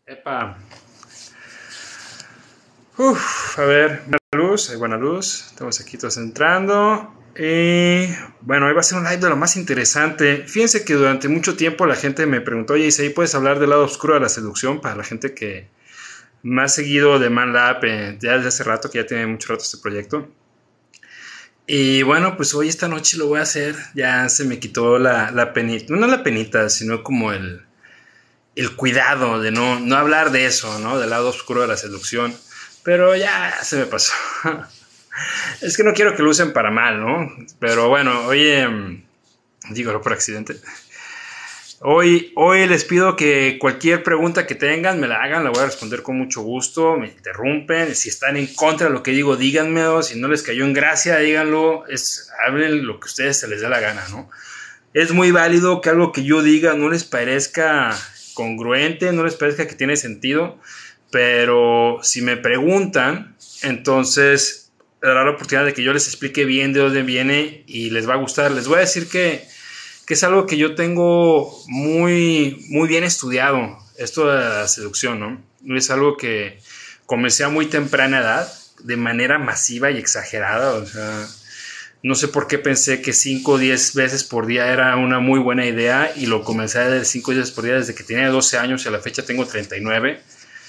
Epa. A ver, buena luz. Estamos aquí todos entrando. Y bueno, hoy va a ser un live de lo más interesante. Fíjense que durante mucho tiempo la gente me preguntó, oye, Isaí, ¿puedes hablar del lado oscuro de la seducción? Para la gente que me ha seguido de ManLab, ya desde hace rato, que ya tiene mucho rato este proyecto. Y bueno, pues hoy esta noche lo voy a hacer. Ya se me quitó la penita, no la penita, sino como el cuidado de no hablar de eso, ¿no? Del lado oscuro de la seducción. Pero ya se me pasó. Es que no quiero que lo usen para mal, ¿no? Pero bueno, oye, dígalo por accidente. Hoy les pido que cualquier pregunta que tengan me la hagan, la voy a responder con mucho gusto, me interrumpen, si están en contra de lo que digo, díganmelo, si no les cayó en gracia, díganlo, hablen lo que a ustedes se les dé la gana, ¿no? Es muy válido que algo que yo diga no les parezca congruente, no les parezca que tiene sentido, pero si me preguntan, entonces dará la oportunidad de que yo les explique bien de dónde viene y les va a gustar. Les voy a decir que es algo que yo tengo muy, muy bien estudiado, esto de la seducción, ¿no? Es algo que comencé a muy temprana edad, de manera masiva y exagerada, o sea, no sé por qué pensé que 5 o 10 veces por día era una muy buena idea y lo comencé a hacer 5 o 10 veces por día desde que tenía 12 años y a la fecha tengo 39.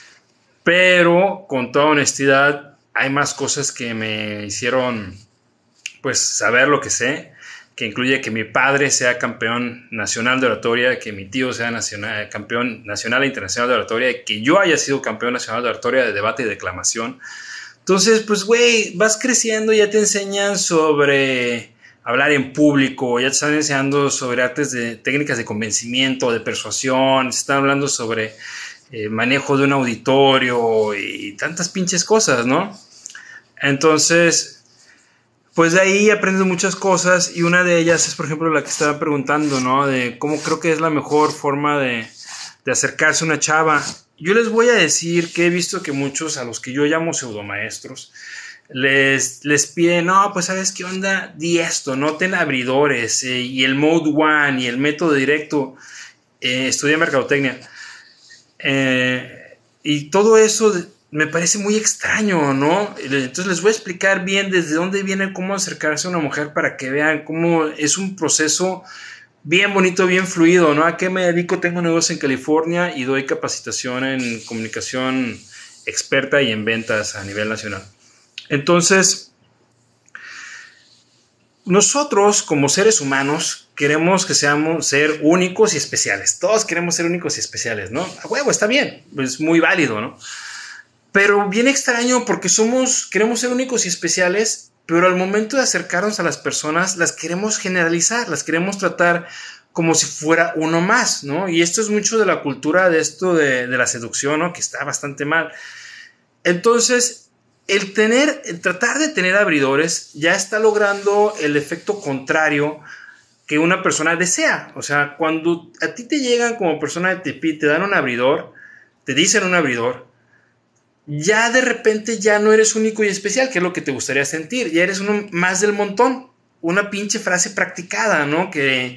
Pero con toda honestidad hay más cosas que me hicieron pues saber lo que sé, que incluye que mi padre sea campeón nacional de oratoria, que mi tío sea campeón nacional e internacional de oratoria, que yo haya sido campeón nacional de oratoria de debate y declamación. Entonces, pues, güey, vas creciendo, ya te enseñan sobre hablar en público, ya te están enseñando sobre técnicas de convencimiento, de persuasión, te están hablando sobre manejo de un auditorio y tantas pinches cosas, ¿no? Entonces, pues de ahí aprendes muchas cosas y una de ellas es, por ejemplo, la que estaba preguntando, ¿no? De cómo creo que es la mejor forma de acercarse a una chava. Yo les voy a decir que he visto que muchos, a los que yo llamo pseudomaestros, les piden, no, pues sabes qué onda, di esto, no ten abridores, y el mode one y el método directo, estudié mercadotecnia, y todo eso me parece muy extraño, ¿no? Entonces les voy a explicar bien desde dónde viene cómo acercarse a una mujer para que vean cómo es un proceso bien bonito, bien fluido, ¿no? ¿A qué me dedico? Tengo un negocio en California y doy capacitación en comunicación experta y en ventas a nivel nacional. Entonces, nosotros como seres humanos queremos que ser únicos y especiales. Todos queremos ser únicos y especiales, ¿no? A huevo, está bien, es muy válido, ¿no? Pero bien extraño porque queremos ser únicos y especiales, pero al momento de acercarnos a las personas las queremos generalizar, las queremos tratar como si fuera uno más, ¿no? Y esto es mucho de la cultura de esto de la seducción, ¿no? Que está bastante mal. Entonces, el tratar de tener abridores ya está logrando el efecto contrario que una persona desea. O sea, cuando a ti te llegan como persona de Tepi, te dan un abridor, te dicen un abridor, ya de repente ya no eres único y especial, que es lo que te gustaría sentir, ya eres uno más del montón, una pinche frase practicada, ¿no? Que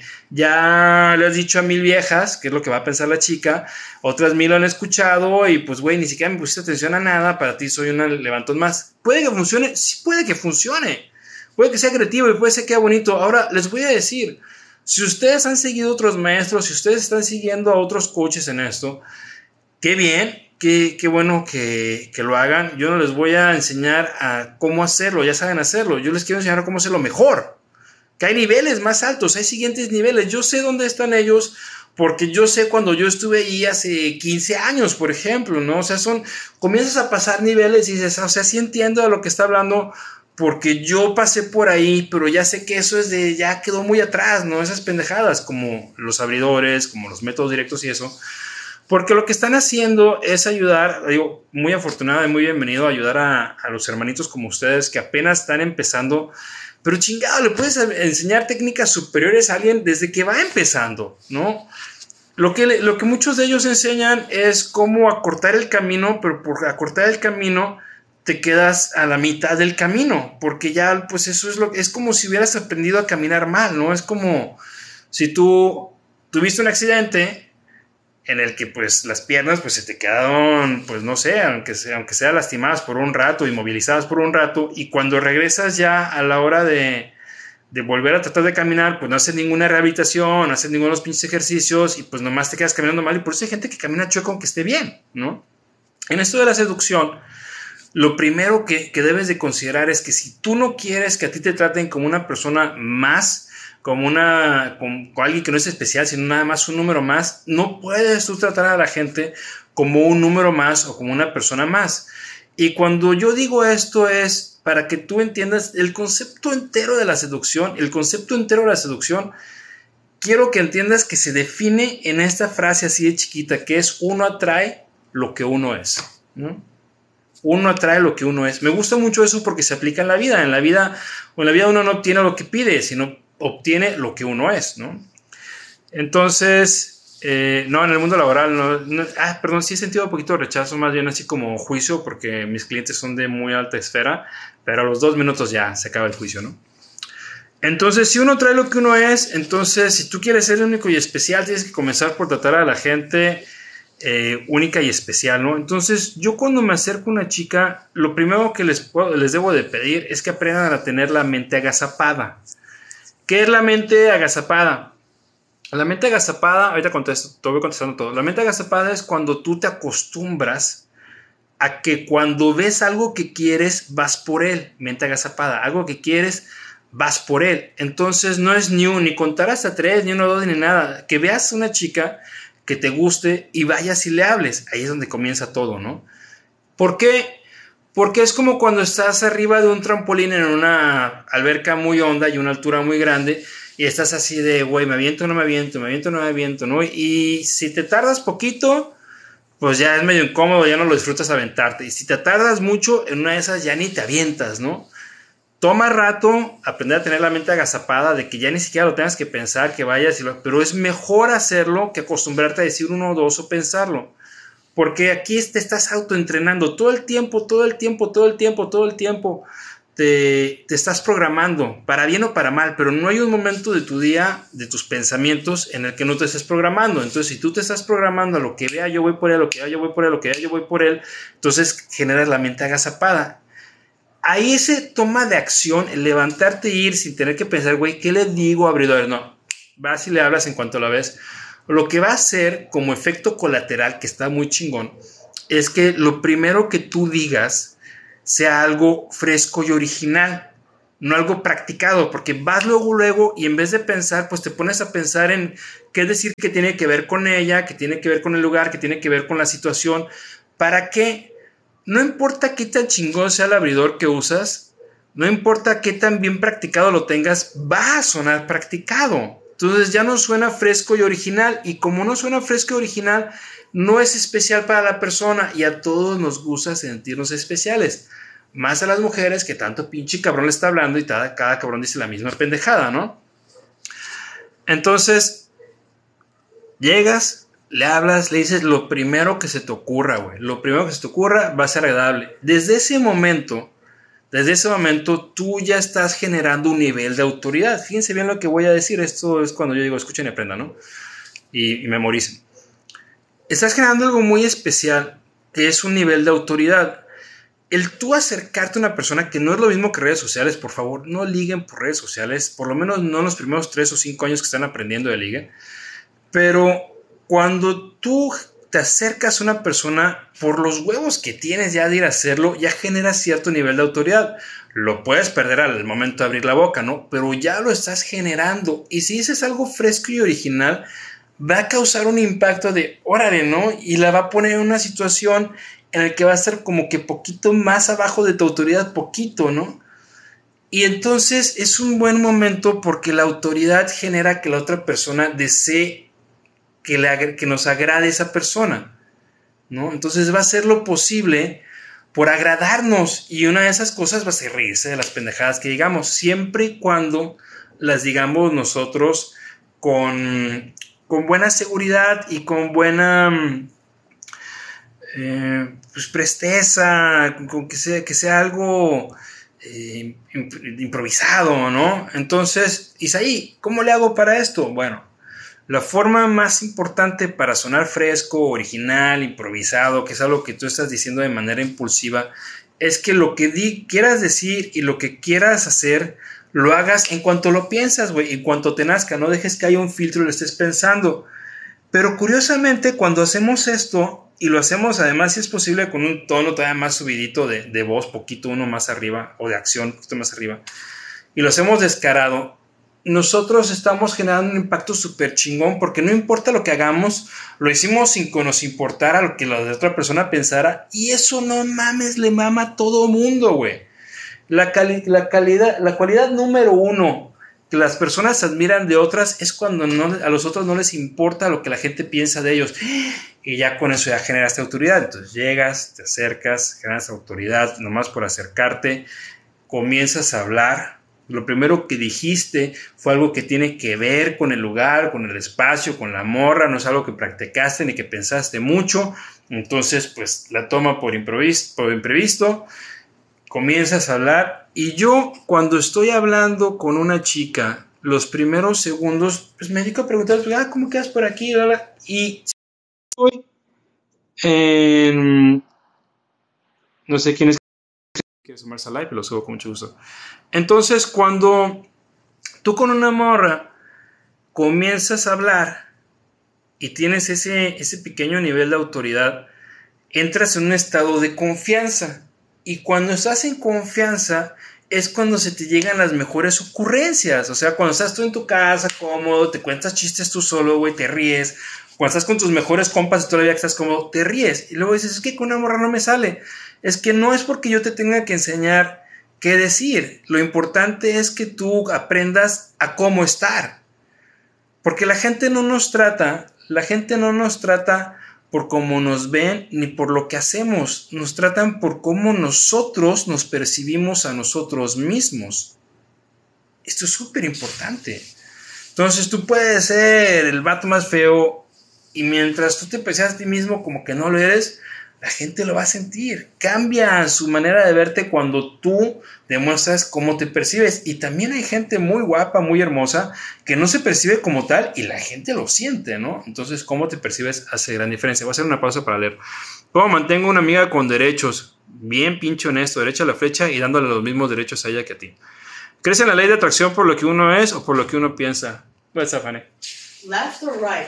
ya le has dicho a 1000 viejas, que es lo que va a pensar la chica, otras 1000 lo han escuchado y pues güey, ni siquiera me pusiste atención a nada, para ti soy un levantón más. ¿Puede que funcione? Sí, puede que funcione, puede que sea creativo y puede ser que sea bonito. Ahora les voy a decir, si ustedes han seguido a otros maestros, si ustedes están siguiendo a otros coaches en esto, qué bien, qué bueno que lo hagan. Yo no les voy a enseñar a cómo hacerlo, ya saben hacerlo. Yo les quiero enseñar a cómo hacerlo mejor. Que hay niveles más altos, hay siguientes niveles. Yo sé dónde están ellos porque yo sé cuando yo estuve ahí hace 15 años, por ejemplo, ¿no? O sea, comienzas a pasar niveles y dices, o sea, sí entiendo de lo que está hablando porque yo pasé por ahí, pero ya sé que eso ya quedó muy atrás, ¿no? Esas pendejadas como los abridores, como los métodos directos y eso. Porque lo que están haciendo es ayudar, digo, muy afortunado y muy bienvenido a ayudar a los hermanitos como ustedes que apenas están empezando. Pero chingado, le puedes enseñar técnicas superiores a alguien desde que va empezando, ¿no? Lo que muchos de ellos enseñan es cómo acortar el camino, pero por acortar el camino te quedas a la mitad del camino, porque ya, pues eso es como si hubieras aprendido a caminar mal, ¿no? Es como si tú tuviste un accidente en el que pues las piernas pues se te quedaron, pues no sé, aunque sea lastimadas por un rato, inmovilizadas por un rato, y cuando regresas ya a la hora de volver a tratar de caminar, pues no haces ninguna rehabilitación, no haces ninguno de los pinches ejercicios y pues nomás te quedas caminando mal, y por eso hay gente que camina chueco aunque esté bien, ¿no? En esto de la seducción, lo primero que debes de considerar es que si tú no quieres que a ti te traten como una persona más, como alguien que no es especial, sino nada más un número más, no puedes tú tratar a la gente como un número más o como una persona más. Y cuando yo digo esto es para que tú entiendas el concepto entero de la seducción. El concepto entero de la seducción, quiero que entiendas que se define en esta frase así de chiquita, que es: uno atrae lo que uno es, ¿no? Uno atrae lo que uno es. Me gusta mucho eso porque se aplica en la vida. En la vida uno no obtiene lo que pide, sino obtiene lo que uno es, ¿no? Entonces, no, en el mundo laboral, perdón, sí he sentido un poquito de rechazo, más bien así como juicio, porque mis clientes son de muy alta esfera, pero a los 2 minutos ya se acaba el juicio, ¿no? Entonces, si uno trae lo que uno es, entonces, si tú quieres ser único y especial, tienes que comenzar por tratar a la gente única y especial, ¿no? Entonces, yo cuando me acerco a una chica, lo primero que les debo de pedir es que aprendan a tener la mente agazapada. ¿Qué es la mente agazapada? La mente agazapada, ahorita te voy contestando todo. La mente agazapada es cuando tú te acostumbras a que cuando ves algo que quieres, vas por él. Mente agazapada, algo que quieres, vas por él. Entonces no es ni contar hasta 3, ni 1, 2, ni nada. Que veas una chica que te guste y vayas y le hables. Ahí es donde comienza todo, ¿no? ¿Por qué? Porque es como cuando estás arriba de un trampolín en una alberca muy honda y una altura muy grande y estás así de, güey, me aviento o no me aviento, me aviento o no me aviento, ¿no? Y si te tardas poquito, pues ya es medio incómodo, ya no lo disfrutas aventarte. Y si te tardas mucho, en una de esas ya ni te avientas, ¿no? Toma rato aprender a tener la mente agazapada, de que ya ni siquiera lo tengas que pensar, que vayas, pero es mejor hacerlo que acostumbrarte a decir 1 o 2 o pensarlo. Porque aquí te estás autoentrenando todo el tiempo, te estás programando, para bien o para mal, pero no hay un momento de tu día, de tus pensamientos, en el que no te estés programando. Entonces, si tú te estás programando a lo que vea, yo voy por él, lo que vea, yo voy por él, lo que vea, yo voy por él, entonces generas la mente agazapada. Ahí ese toma de acción, el levantarte e ir sin tener que pensar, güey, ¿qué le digo, abridor? No, vas y le hablas en cuanto la ves. Lo que va a hacer como efecto colateral, que está muy chingón, es que lo primero que tú digas sea algo fresco y original, no algo practicado, porque vas luego y en vez de pensar, pues te pones a pensar en qué decir que tiene que ver con ella, que tiene que ver con el lugar, que tiene que ver con la situación. ¿Para qué? No importa qué tan chingón sea el abridor que usas, no importa qué tan bien practicado lo tengas, va a sonar practicado. Entonces ya no suena fresco y original, y como no suena fresco y original, no es especial para la persona, y a todos nos gusta sentirnos especiales. Más a las mujeres, que tanto pinche cabrón le está hablando y cada cabrón dice la misma pendejada, ¿no? Entonces, llegas, le hablas, le dices lo primero que se te ocurra, güey. Lo primero que se te ocurra va a ser agradable. Desde ese momento, tú ya estás generando un nivel de autoridad. Fíjense bien lo que voy a decir. Esto es cuando yo digo, escuchen y aprendan, ¿no? Y memoricen. Estás generando algo muy especial, que es un nivel de autoridad. El tú acercarte a una persona, que no es lo mismo que redes sociales, por favor, no liguen por redes sociales, por lo menos no en los primeros 3 o 5 años que están aprendiendo de ligue. Pero cuando tú te acercas a una persona, por los huevos que tienes ya de ir a hacerlo, ya generas cierto nivel de autoridad. Lo puedes perder al momento de abrir la boca, ¿no? Pero ya lo estás generando. Y si dices algo fresco y original, va a causar un impacto de órale, ¿no? Y la va a poner en una situación en la que va a estar como que poquito más abajo de tu autoridad, poquito, ¿no? Y entonces es un buen momento porque la autoridad genera que la otra persona desee que nos agrade esa persona, ¿no? Entonces va a ser lo posible por agradarnos, y una de esas cosas va a ser reírse de las pendejadas que digamos, siempre y cuando las digamos nosotros con buena seguridad y con buena pues presteza, con que sea algo improvisado, ¿no? Entonces, Isaí, ¿cómo le hago para esto? Bueno, La forma más importante para sonar fresco, original, improvisado, que es algo que tú estás diciendo de manera impulsiva, es que lo que quieras decir y lo que quieras hacer, lo hagas en cuanto lo piensas, güey, en cuanto te nazca, no dejes que haya un filtro y lo estés pensando. Pero curiosamente, cuando hacemos esto, y lo hacemos además, si es posible, con un tono todavía más subidito de voz, poquito uno más arriba, o de acción, un poquito más arriba, y lo hacemos descarado, nosotros estamos generando un impacto súper chingón, porque no importa lo que hagamos, lo hicimos sin que nos importara lo que la otra persona pensara, y eso no mames, le mama a todo mundo, güey. La cualidad número uno que las personas admiran de otras es cuando a los otros no les importa lo que la gente piensa de ellos, y ya con eso ya generaste autoridad. Entonces llegas, te acercas, generas autoridad nomás por acercarte, comienzas a hablar. Lo primero que dijiste fue algo que tiene que ver con el lugar, con el espacio, con la morra, no es algo que practicaste ni que pensaste mucho. Entonces, pues la toma por imprevisto, comienzas a hablar. Y yo, cuando estoy hablando con una chica, los primeros segundos, pues me dedico a preguntar, ¿cómo quedas por aquí? Y estoy en... No sé quién es que quiere sumarse al live, pero lo subo con mucho gusto. Entonces, cuando tú con una morra comienzas a hablar y tienes ese pequeño nivel de autoridad, entras en un estado de confianza. Y cuando estás en confianza es cuando se te llegan las mejores ocurrencias. O sea, cuando estás tú en tu casa cómodo, te cuentas chistes tú solo, güey, te ríes. Cuando estás con tus mejores compas y todavía que estás cómodo, te ríes. Y luego dices, es que con una morra no me sale. Es que no es porque yo te tenga que enseñar qué decir. Lo importante es que tú aprendas a cómo estar. Porque la gente no nos trata por cómo nos ven ni por lo que hacemos. Nos tratan por cómo nosotros nos percibimos a nosotros mismos. Esto es súper importante. Entonces tú puedes ser el vato más feo y mientras tú te percibas a ti mismo como que no lo eres, la gente lo va a sentir. Cambia su manera de verte cuando tú demuestras cómo te percibes. Y también hay gente muy guapa, muy hermosa, que no se percibe como tal y la gente lo siente, ¿no? Entonces, cómo te percibes hace gran diferencia. Voy a hacer una pausa para leer. ¿Cómo mantengo una amiga con derechos? Bien pinche honesto, derecha a la flecha y dándole los mismos derechos a ella que a ti. ¿Crees en la ley de atracción por lo que uno es o por lo que uno piensa? What's up, honey? Left or right?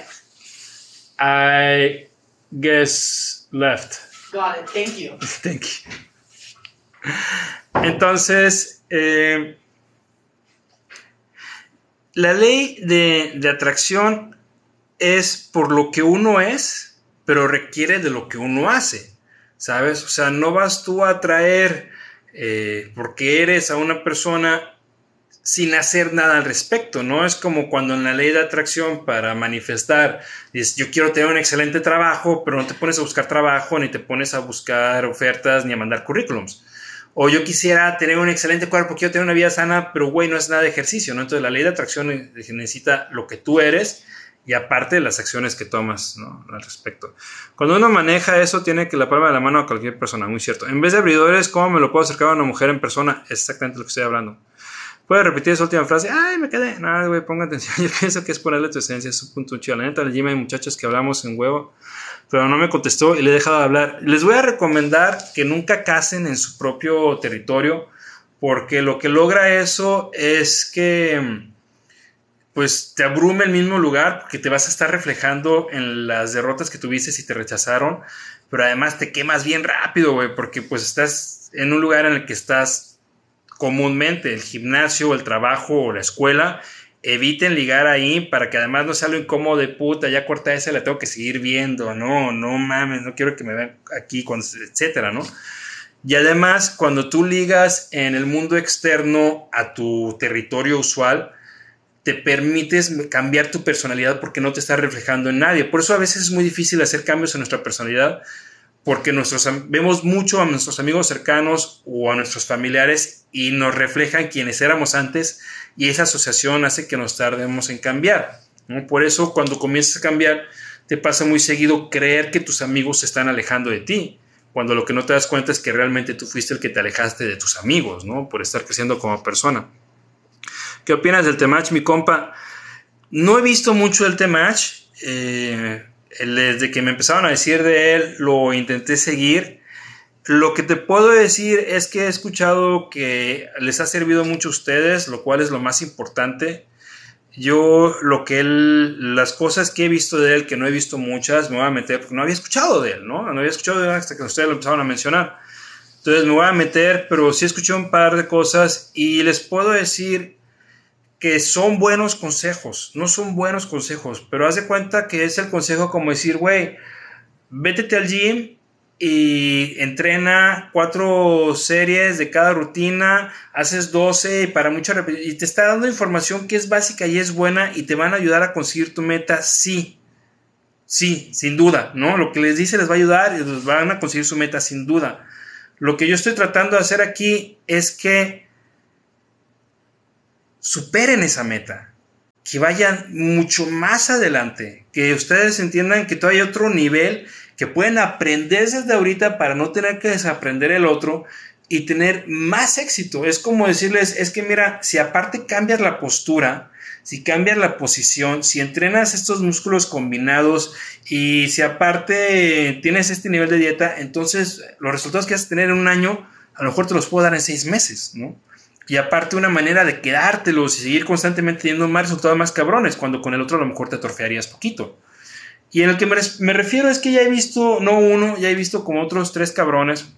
I guess left. Got it. Thank you. Thank you. Entonces, la ley de atracción es por lo que uno es, pero requiere de lo que uno hace, ¿sabes? O sea, no vas tú a atraer porque eres a una persona sin hacer nada al respecto, ¿no? Es como cuando en la ley de atracción para manifestar, dices, yo quiero tener un excelente trabajo, pero no te pones a buscar trabajo, ni te pones a buscar ofertas, ni a mandar currículums. O yo quisiera tener un excelente cuerpo, quiero tener una vida sana, pero güey, no es nada de ejercicio, ¿no? Entonces la ley de atracción necesita lo que tú eres y aparte las acciones que tomas, ¿no? Al respecto. Cuando uno maneja eso, tiene que la palma de la mano a cualquier persona, muy cierto. En vez de abridores, ¿cómo me lo puedo acercar a una mujer en persona? Es exactamente lo que estoy hablando. ¿Puedes repetir esa última frase? Ay, me quedé. Nada, güey, ponga atención. Yo pienso que es ponerle tu esencia, es un punto chido. La neta, en el gym hay muchachos que hablamos en huevo, pero no me contestó y le he dejado de hablar. Les voy a recomendar que nunca casen en su propio territorio, porque lo que logra eso es que pues te abrume el mismo lugar, porque te vas a estar reflejando en las derrotas que tuviste si te rechazaron, pero además te quemas bien rápido, güey, porque pues estás en un lugar en el que estás comúnmente, el gimnasio, el trabajo o la escuela. Eviten ligar ahí para que además no sea lo incómodo de puta, ya corta esa, la tengo que seguir viendo, no mames, no quiero que me vean aquí, etcétera, ¿no? Y además, cuando tú ligas en el mundo externo a tu territorio usual, te permites cambiar tu personalidad porque no te estás reflejando en nadie. Por eso a veces es muy difícil hacer cambios en nuestra personalidad, porque vemos mucho a nuestros amigos cercanos o a nuestros familiares y nos reflejan quienes éramos antes, y esa asociación hace que nos tardemos en cambiar, ¿no? Por eso cuando comienzas a cambiar te pasa muy seguido creer que tus amigos se están alejando de ti, cuando lo que no te das cuenta es que realmente tú fuiste el que te alejaste de tus amigos, ¿no? Por estar creciendo como persona. ¿Qué opinas del temach, mi compa? No he visto mucho el T-Match. Desde que me empezaron a decir de él, lo intenté seguir. Lo que te puedo decir es que he escuchado que les ha servido mucho a ustedes, lo cual es lo más importante. Yo, las cosas que he visto de él, que no he visto muchas, me voy a meter porque no había escuchado de él, ¿no? No había escuchado de él hasta que ustedes lo empezaron a mencionar. Entonces me voy a meter, pero sí escuché un par de cosas y les puedo decir que son buenos consejos, no son buenos consejos, pero haz de cuenta que es el consejo como decir, güey, vétete al gym y entrena 4 series de cada rutina, haces 12 y para mucha repetición, y te está dando información que es básica y es buena y te van a ayudar a conseguir tu meta, sí, sin duda, ¿no? Lo que les dice les va a ayudar y les van a conseguir su meta sin duda. Lo que yo estoy tratando de hacer aquí es que superen esa meta, que vayan mucho más adelante, que ustedes entiendan que todavía hay otro nivel, que pueden aprender desde ahorita para no tener que desaprender el otro y tener más éxito. Es como decirles, es que mira, si aparte cambias la postura, si cambias la posición, si entrenas estos músculos combinados y si aparte tienes este nivel de dieta, entonces los resultados que vas a tener en un año, a lo mejor te los puedo dar en 6 meses, ¿no? Y aparte una manera de quedártelos y seguir constantemente teniendo más resultados más cabrones, cuando con el otro a lo mejor te atrofiarías poquito. Y en el que me refiero es que ya he visto, no uno, ya he visto como otros 3 cabrones,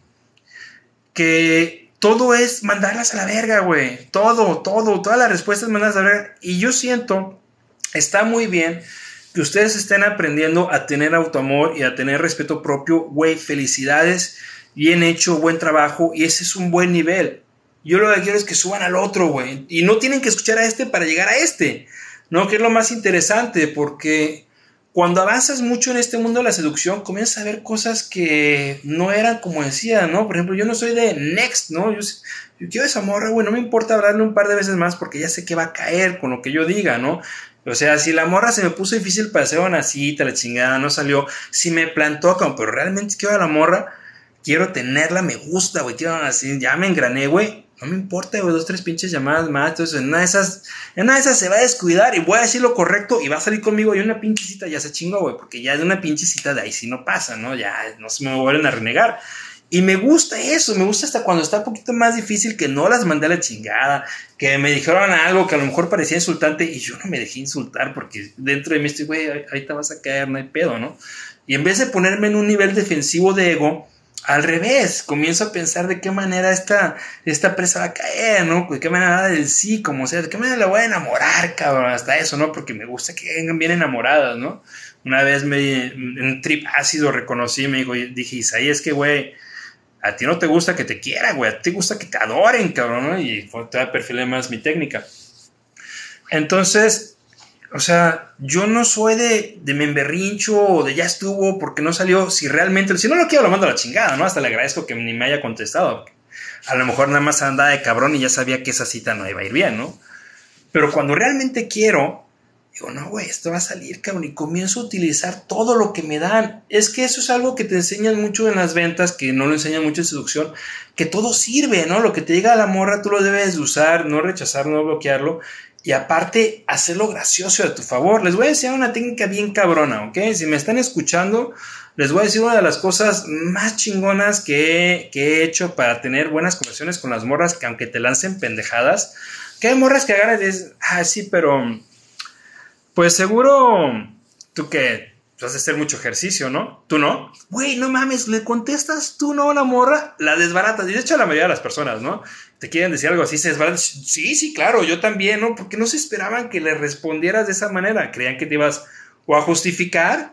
que todo es mandarlas a la verga, güey. Todas las respuestas mandarlas a la verga. Y yo siento, está muy bien que ustedes estén aprendiendo a tener autoamor y a tener respeto propio, güey. Felicidades, bien hecho, buen trabajo, y ese es un buen nivel. Yo lo que quiero es que suban al otro, güey. Y no tienen que escuchar a este para llegar a este, ¿no? Que es lo más interesante, porque cuando avanzas mucho en este mundo de la seducción, comienzas a ver cosas que no eran como decía, ¿no? Por ejemplo, yo no soy de next, ¿no? Yo quiero esa morra, güey, no me importa hablarle un par de veces más porque ya sé que va a caer con lo que yo diga, ¿no? O sea, si la morra se me puso difícil para hacer una cita, la chingada, no salió, si me plantó, como, pero realmente quiero a la morra, quiero tenerla, me gusta, güey, quiero así, ya me engrané, güey, no me importa, güey, 2, 3 pinches llamadas más, entonces en una de esas se va a descuidar y voy a decir lo correcto y va a salir conmigo y una pinche cita ya se chingó, güey, porque ya de una pinche cita de ahí sí no pasa, ¿no? Ya no se me vuelven a renegar. Y me gusta eso, me gusta hasta cuando está un poquito más difícil, que no las mandé a la chingada, que me dijeron algo que a lo mejor parecía insultante y yo no me dejé insultar porque dentro de mí estoy, güey, ahí te vas a caer, no hay pedo, ¿no? Y en vez de ponerme en un nivel defensivo de ego, al revés, comienzo a pensar de qué manera esta presa va a caer, ¿no? De qué manera del sí, como sea, de qué manera la voy a enamorar, cabrón, hasta eso, ¿no? Porque me gusta que vengan bien enamoradas, ¿no? Una vez en un trip ácido reconocí, me dijo, dije, Isaí, es que, güey, a ti no te gusta que te quieran, güey, a ti te gusta que te adoren, cabrón, ¿no? Y todavía perfilé más mi técnica. Entonces, o sea, yo no soy de me emberrincho o de ya estuvo porque no salió. Si realmente, si no lo quiero, lo mando a la chingada, ¿no? Hasta le agradezco que ni me haya contestado. A lo mejor nada más andaba de cabrón y ya sabía que esa cita no iba a ir bien, ¿no? Pero cuando realmente quiero, digo, no, güey, esto va a salir, cabrón. Y comienzo a utilizar todo lo que me dan. Es que eso es algo que te enseñan mucho en las ventas, que no lo enseñan mucho en seducción, que todo sirve, ¿no? Lo que te diga la morra, tú lo debes de usar, no rechazarlo, no bloquearlo. Y aparte, hacerlo gracioso a tu favor. Les voy a enseñar una técnica bien cabrona, ¿ok? Si me están escuchando, les voy a decir una de las cosas más chingonas que he hecho para tener buenas conversaciones con las morras, que aunque te lancen pendejadas, que hay morras que agarran y dices, sí, pero pues seguro tú que vas a hacer mucho ejercicio, ¿no? ¿Tú no? Güey, no mames, le contestas tú no a la morra, la desbaratas. Y de hecho la mayoría de las personas, ¿no? Te quieren decir algo así, se desbaratan. Sí, claro, yo también, ¿no? Porque no se esperaban que le respondieras de esa manera. Creían que te ibas o a justificar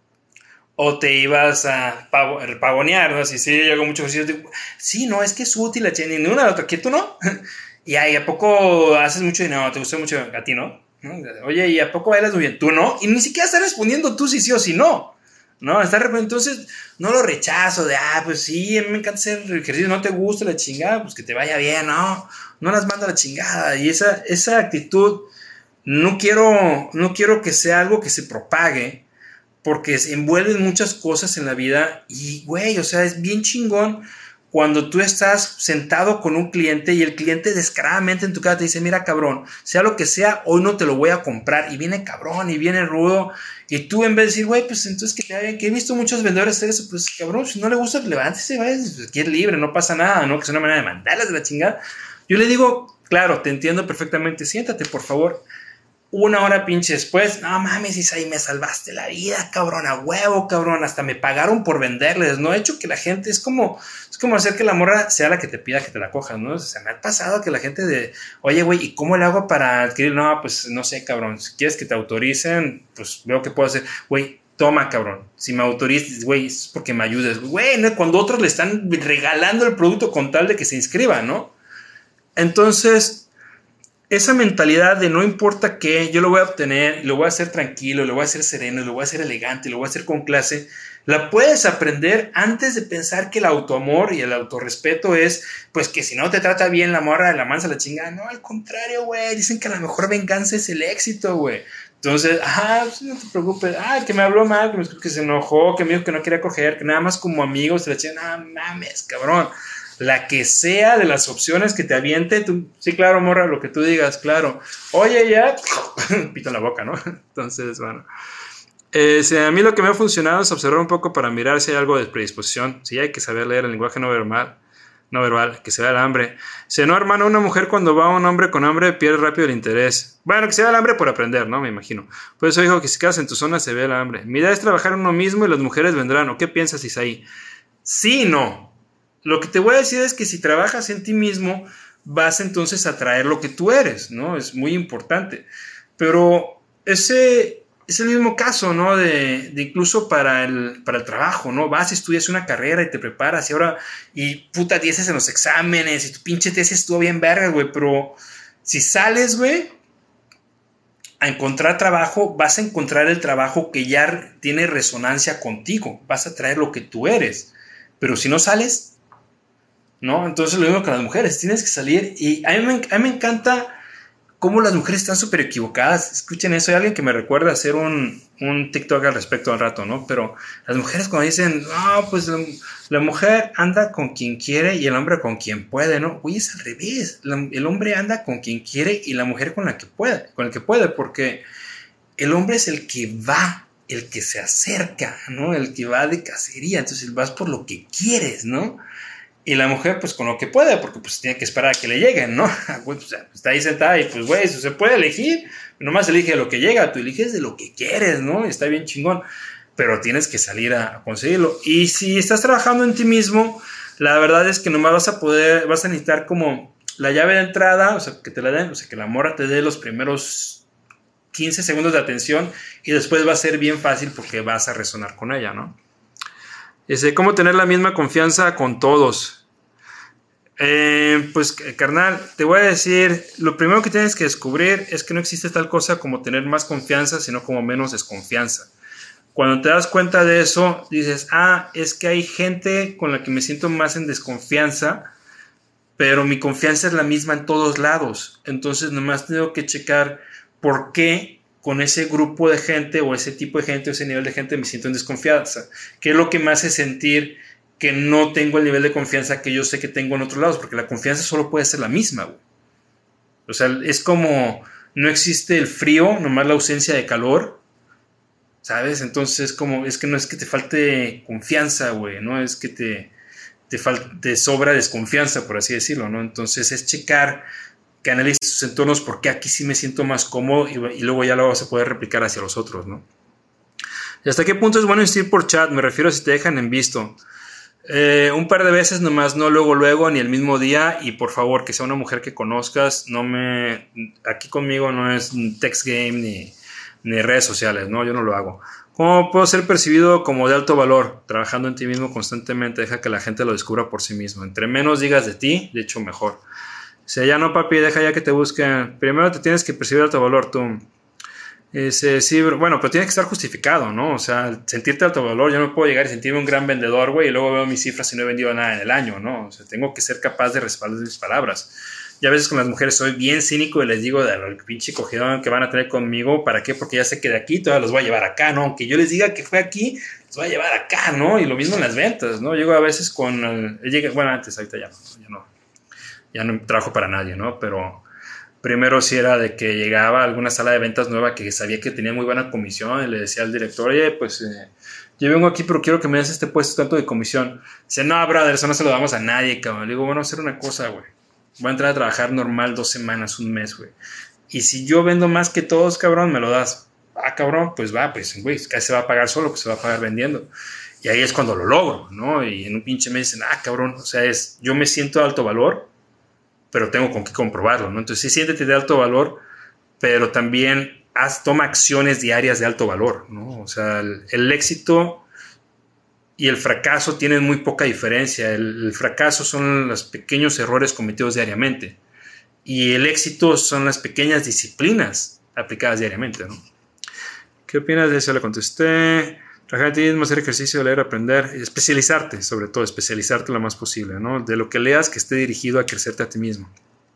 o te ibas a pavonear, ¿no? Sí, yo hago mucho ejercicio. Sí, no, es que es útil la chingada. Ni una a la otra, ¿qué tú no? Y ahí, ¿a poco haces mucho dinero? ¿Te gusta mucho a ti, no? Oye, ¿y a poco bailas muy bien? ¿Tú no? Y ni siquiera estás respondiendo tú si sí o si no. No, está respondiendo. Entonces, no lo rechazo de, pues sí, a mí me encanta hacer ejercicio, no te gusta la chingada, pues que te vaya bien, no las mando a la chingada. Y esa actitud, no quiero que sea algo que se propague, porque se envuelven muchas cosas en la vida y, güey, o sea, es bien chingón cuando tú estás sentado con un cliente y el cliente descaradamente en tu cara te dice, mira cabrón, sea lo que sea, hoy no te lo voy a comprar, y viene cabrón y viene rudo, y tú en vez de decir, güey, pues entonces que te hagan, que he visto muchos vendedores hacer eso, pues cabrón, si no le gusta, pues levántese, vaya, pues, aquí es libre, no pasa nada, ¿no? Que es una manera de mandarlas de la chingada. Yo le digo, claro, te entiendo perfectamente, siéntate por favor. Una hora pinche después, no mames, Isaí, me salvaste la vida, cabrón, a huevo, cabrón, hasta me pagaron por venderles, ¿no? He hecho que la gente, es como hacer que la morra sea la que te pida que te la cojas, ¿no? O sea, me ha pasado que la gente oye, güey, ¿y cómo le hago para adquirir? No, pues, no sé, cabrón, si quieres que te autoricen, pues, veo qué puedo hacer, güey, toma, cabrón, si me autorizas, güey, es porque me ayudes, güey, ¿no? Cuando otros le están regalando el producto con tal de que se inscriba, ¿no? Entonces, esa mentalidad de no importa qué, yo lo voy a obtener, lo voy a hacer tranquilo, lo voy a hacer sereno, lo voy a hacer elegante, lo voy a hacer con clase, la puedes aprender antes de pensar que el autoamor y el autorrespeto es, pues que si no te trata bien la morra, la mansa, la chingada. No, al contrario, güey, dicen que la mejor venganza es el éxito, güey. Entonces, pues no te preocupes, que me habló mal, que se enojó, que me dijo que no quería coger, que nada más como amigos se la chingan, no mames, cabrón. La que sea de las opciones que te aviente, tú, sí, claro, morra, lo que tú digas, claro. Oye, ya, pito en la boca, ¿no? Entonces, bueno. A mí lo que me ha funcionado es observar un poco para mirar si hay algo de predisposición. Sí, hay que saber leer el lenguaje no verbal, que se vea el hambre. Si no, hermano, una mujer cuando va a un hombre con hambre pierde rápido el interés. Bueno, que se vea el hambre por aprender, ¿no? Me imagino. Por eso dijo que si quedas en tu zona se ve el hambre. Mi idea es trabajar en uno mismo y las mujeres vendrán. ¿O qué piensas, Isaí? Sí, no. Lo que te voy a decir es que si trabajas en ti mismo, vas entonces a traer lo que tú eres, ¿no? Es muy importante. Pero ese es el mismo caso, ¿no? De incluso para el trabajo, ¿no? Vas, estudias una carrera y te preparas y puta, 10 en los exámenes y tu pinche tesis estuvo bien verga, güey, pero si sales, güey, a encontrar trabajo, vas a encontrar el trabajo que ya tiene resonancia contigo, vas a traer lo que tú eres. Pero si no sales, ¿no? Entonces lo mismo con las mujeres, tienes que salir y a mí me encanta cómo las mujeres están súper equivocadas. Escuchen eso, hay alguien que me recuerda hacer un TikTok al respecto al rato, ¿no? Pero las mujeres cuando dicen, pues la mujer anda con quien quiere y el hombre con quien puede, ¿no? Uy, es al revés, el hombre anda con quien quiere y la mujer con el que puede, porque el hombre es el que va, el que se acerca, ¿no? El que va de cacería, entonces vas por lo que quieres, ¿no? Y la mujer, pues, con lo que puede, porque, pues, tiene que esperar a que le lleguen, ¿no? Pues, está ahí sentada y, pues, güey, eso se puede elegir. Nomás elige lo que llega, tú eliges de lo que quieres, ¿no? Y está bien chingón. Pero tienes que salir a conseguirlo. Y si estás trabajando en ti mismo, la verdad es que nomás vas a necesitar como la llave de entrada, o sea, que te la den, o sea, que la morra te dé los primeros 15 segundos de atención y después va a ser bien fácil porque vas a resonar con ella, ¿no? ¿Cómo tener la misma confianza con todos? Pues carnal, te voy a decir, lo primero que tienes que descubrir es que no existe tal cosa como tener más confianza, sino como menos desconfianza. Cuando te das cuenta de eso, dices, es que hay gente con la que me siento más en desconfianza, pero mi confianza es la misma en todos lados. Entonces nomás tengo que checar por qué con ese grupo de gente o ese tipo de gente o ese nivel de gente me siento en desconfianza. ¿Qué es lo que me hace sentir que no tengo el nivel de confianza que yo sé que tengo en otros lados? Porque la confianza solo puede ser la misma, güey. O sea, es como no existe el frío, nomás la ausencia de calor, ¿sabes? Entonces es que no es que te falte confianza, güey, no es que te sobra desconfianza, por así decirlo, ¿no? Entonces es checar, que analices tus entornos, porque aquí sí me siento más cómodo y luego ya lo vas a poder replicar hacia los otros, ¿no? ¿Y hasta qué punto es bueno insistir por chat? Me refiero a si te dejan en visto. Un par de veces nomás, no luego, ni el mismo día, y por favor, que sea una mujer que conozcas, aquí conmigo no es text game ni redes sociales, ¿no? Yo no lo hago. ¿Cómo puedo ser percibido como de alto valor? Trabajando en ti mismo constantemente, deja que la gente lo descubra por sí mismo. Entre menos digas de ti, de hecho mejor. O sea, ya no, papi, deja ya que te busquen. Primero te tienes que percibir de alto valor tú. Sí, bueno, pero tiene que estar justificado, ¿no? O sea, sentirte alto valor, yo no puedo llegar y sentirme un gran vendedor, güey, y luego veo mis cifras y no he vendido nada en el año, ¿no? O sea, tengo que ser capaz de respaldar mis palabras. Y a veces con las mujeres soy bien cínico y les digo de lo pinche cogidón que van a tener conmigo. ¿Para qué? Porque ya sé que de aquí todavía los voy a llevar acá, ¿no? Aunque yo les diga que fue aquí, los voy a llevar acá, ¿no? Y lo mismo en las ventas, ¿no? Llego a veces con... bueno, antes, ahorita ya no trabajo para nadie, ¿no? Pero primero sí era de que llegaba a alguna sala de ventas nueva que sabía que tenía muy buena comisión y le decía al director, oye, pues yo vengo aquí pero quiero que me des este puesto tanto de comisión. Dice, no, brother, eso no se lo damos a nadie, cabrón. Le digo, bueno, hacer una cosa, güey. Voy a entrar a trabajar normal 2 semanas, un mes, güey. Y si yo vendo más que todos, cabrón, me lo das. Ah, cabrón, pues va, pues, güey, casi se va a pagar solo, pues se va a pagar vendiendo. Y ahí es cuando lo logro, ¿no? Y en un pinche mes dicen, ah, cabrón, o sea, yo me siento de alto valor, pero tengo con qué comprobarlo, ¿no? Entonces sí, siéntete de alto valor, pero también toma acciones diarias de alto valor, ¿no? O sea, el éxito y el fracaso tienen muy poca diferencia. El fracaso son los pequeños errores cometidos diariamente y el éxito son las pequeñas disciplinas aplicadas diariamente, ¿no? ¿Qué opinas de eso? Le contesté. Trabajar en ti mismo, hacer ejercicio, leer, aprender, especializarte, sobre todo, especializarte lo más posible, ¿no? De lo que leas que esté dirigido a crecerte a ti mismo.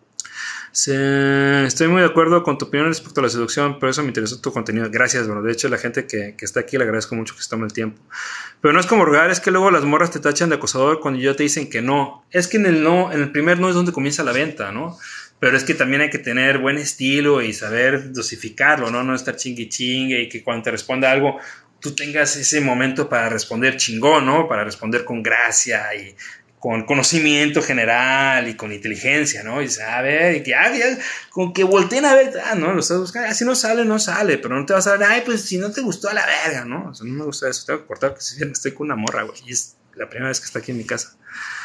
Estoy muy de acuerdo con tu opinión respecto a la seducción, pero eso me interesó tu contenido. Gracias, bueno, de hecho la gente que está aquí le agradezco mucho que se tome el tiempo. Pero no es como rogar, es que luego las morras te tachan de acosador cuando ya te dicen que no. Es que en el primer no es donde comienza la venta, ¿no? Pero es que también hay que tener buen estilo y saber dosificarlo, ¿no? No estar chingue y que cuando te responda algo tú tengas ese momento para responder chingón, ¿no? Para responder con gracia y con conocimiento general y con inteligencia, ¿no? Y dices, a ver, y que, con que volteen a ver, no, lo estás buscando, así no sale, pero no te vas a ver, ay, pues si no te gustó a la verga, ¿no? O sea, no me gusta eso, tengo que cortar, porque si estoy con una morra, güey, y es la primera vez que está aquí en mi casa.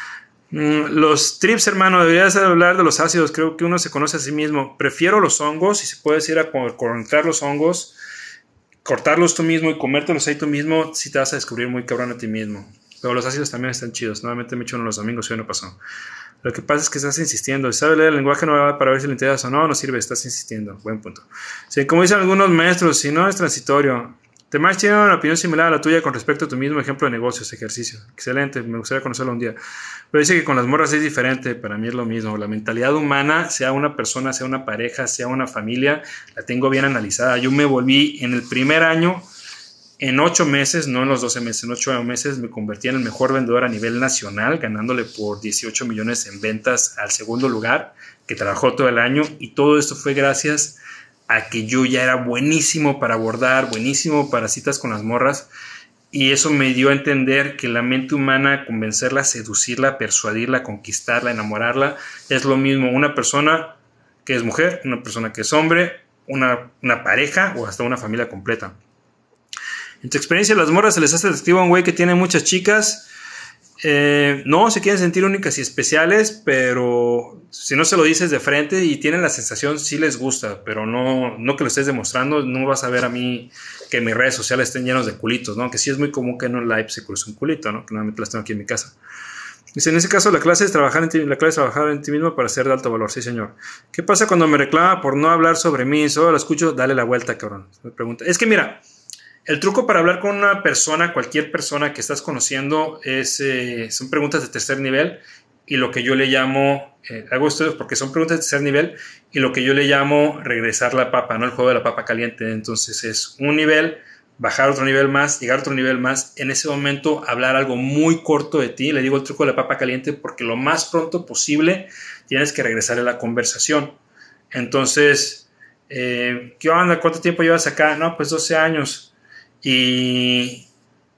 Los trips, hermano, deberías hablar de los ácidos, creo que uno se conoce a sí mismo. Prefiero los hongos, si se puede decir a cortar los hongos, cortarlos tú mismo y comértelos ahí tú mismo, si te vas a descubrir muy cabrón a ti mismo. Pero los ácidos también están chidos. Nuevamente me echo uno los domingos y hoy no pasó. Lo que pasa es que estás insistiendo. ¿Sabes leer el lenguaje no va para ver si le entiendes o no? No sirve, estás insistiendo. Buen punto. Sí, como dicen algunos maestros, si no es transitorio. Temach tiene una opinión similar a la tuya con respecto a tu mismo ejemplo de negocios, ejercicio. Excelente, me gustaría conocerlo un día. Pero dice que con las morras es diferente. Para mí es lo mismo. La mentalidad humana, sea una persona, sea una pareja, sea una familia, la tengo bien analizada. Yo me volví en el primer año... En 8 meses, no en los 12 meses, en 8 meses me convertí en el mejor vendedor a nivel nacional, ganándole por 18 millones en ventas al segundo lugar, que trabajó todo el año. Y todo esto fue gracias a que yo ya era buenísimo para abordar, buenísimo para citas con las morras. Y eso me dio a entender que la mente humana, convencerla, seducirla, persuadirla, conquistarla, enamorarla, es lo mismo una persona que es mujer, una persona que es hombre, una pareja o hasta una familia completa. En tu experiencia, ¿las morras se les hace atractivo a un güey que tiene muchas chicas? No, se quieren sentir únicas y especiales, pero si no se lo dices de frente y tienen la sensación, sí les gusta, pero no que lo estés demostrando. No vas a ver a mí que mis redes sociales estén llenos de culitos, ¿no? Que sí es muy común que en un live se cruce un culito, ¿no? Que normalmente las tengo aquí en mi casa. Dice, en ese caso, la clase es trabajar en ti mismo para ser de alto valor. Sí, señor. ¿Qué pasa cuando me reclama por no hablar sobre mí? Solo lo escucho, dale la vuelta, cabrón. Me pregunta. Es que mira... El truco para hablar con una persona, cualquier persona que estás conociendo, son preguntas de tercer nivel y lo que yo le llamo, hago esto porque son preguntas de tercer nivel y lo que yo le llamo regresar la papa, ¿no? El juego de la papa caliente. Entonces es un nivel, bajar otro nivel más, llegar a otro nivel más. En ese momento hablar algo muy corto de ti. Le digo el truco de la papa caliente porque lo más pronto posible tienes que regresar a la conversación. Entonces, ¿qué onda? ¿Cuánto tiempo llevas acá? No, pues 12 años. Y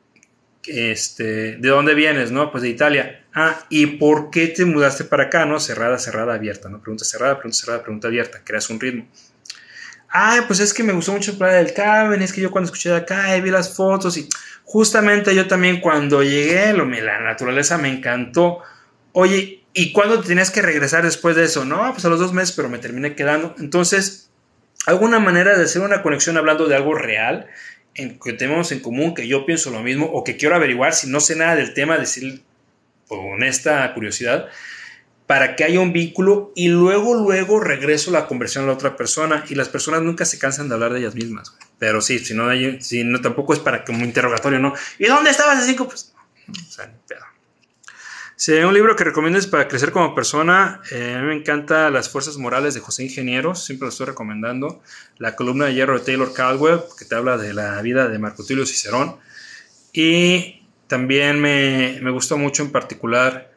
¿de dónde vienes? No, pues de Italia. ¿Y por qué te mudaste para acá? No, cerrada, abierta, ¿no? Pregunta cerrada, pregunta abierta, creas un ritmo. Pues es que me gustó mucho Playa del Carmen, es que yo cuando escuché de acá vi las fotos y justamente yo también cuando llegué, la naturaleza me encantó. Oye, ¿y cuándo te tenías que regresar después de eso? No, pues a los 2 meses, pero me terminé quedando. Entonces, alguna manera de hacer una conexión hablando de algo real que tenemos en común, que yo pienso lo mismo o que quiero averiguar, si no sé nada del tema, decir con esta curiosidad, para que haya un vínculo y luego regreso la conversión a la otra persona. Y las personas nunca se cansan de hablar de ellas mismas, güey. Pero sí, si no tampoco es para como interrogatorio, ¿no? ¿Y dónde estabas hace 5? Pues no, o sea, ni pedo. Sí, un libro que recomiendes para crecer como persona. A mí me encanta Las Fuerzas Morales de José Ingenieros, siempre lo estoy recomendando. La columna de hierro de Taylor Caldwell, que te habla de la vida de Marco Tulio Cicerón. Y también me gustó mucho en particular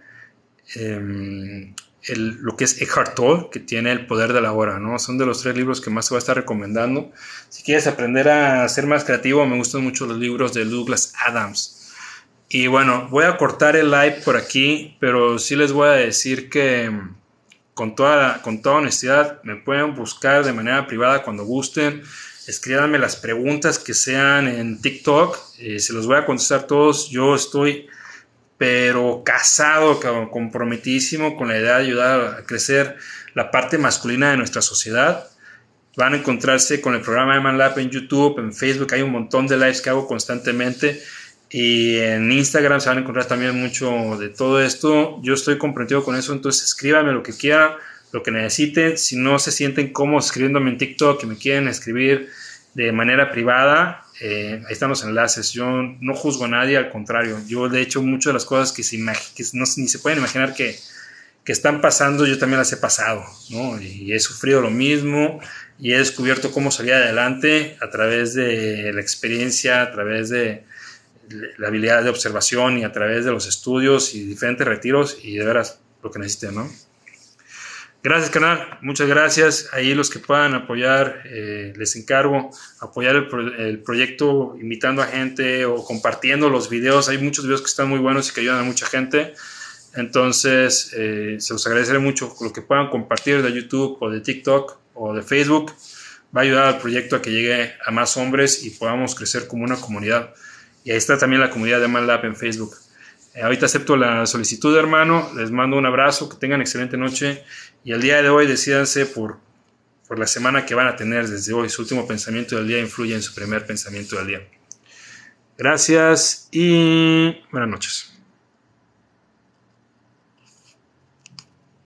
lo que es Eckhart Tolle, que tiene El Poder de la Hora, ¿no? Son de los 3 libros que más te voy a estar recomendando. Si quieres aprender a ser más creativo, me gustan mucho los libros de Douglas Adams. Y bueno, voy a cortar el live por aquí, pero sí les voy a decir que con toda honestidad me pueden buscar de manera privada cuando gusten. Escríbanme las preguntas que sean en TikTok, se los voy a contestar todos. Yo estoy pero casado, comprometidísimo con la idea de ayudar a crecer la parte masculina de nuestra sociedad. Van a encontrarse con el programa de ManLab en YouTube, en Facebook, hay un montón de lives que hago constantemente. Y en Instagram se van a encontrar también mucho de todo esto. Yo estoy comprometido con eso, entonces escríbanme lo que quieran, lo que necesiten. Si no se sienten cómodos escribiéndome en TikTok, que me quieren escribir de manera privada, ahí están los enlaces. Yo no juzgo a nadie, al contrario. Yo, de hecho, muchas de las cosas que ni se pueden imaginar que están pasando, yo también las he pasado, ¿no? Y he sufrido lo mismo y he descubierto cómo salir adelante a través de la experiencia, a través de la habilidad de observación y a través de los estudios y diferentes retiros, y de veras lo que necesiten, ¿no? Gracias, canal, muchas gracias. Ahí los que puedan apoyar, les encargo apoyar el proyecto invitando a gente o compartiendo los videos. Hay muchos videos que están muy buenos y que ayudan a mucha gente. Entonces, se los agradeceré mucho lo que puedan compartir de YouTube o de TikTok o de Facebook. Va a ayudar al proyecto a que llegue a más hombres y podamos crecer como una comunidad. Y ahí está también la comunidad de ManLab en Facebook. Ahorita acepto la solicitud, hermano. Les mando un abrazo, que tengan excelente noche. Y el día de hoy decídanse por la semana que van a tener desde hoy. Su último pensamiento del día influye en su primer pensamiento del día. Gracias y buenas noches.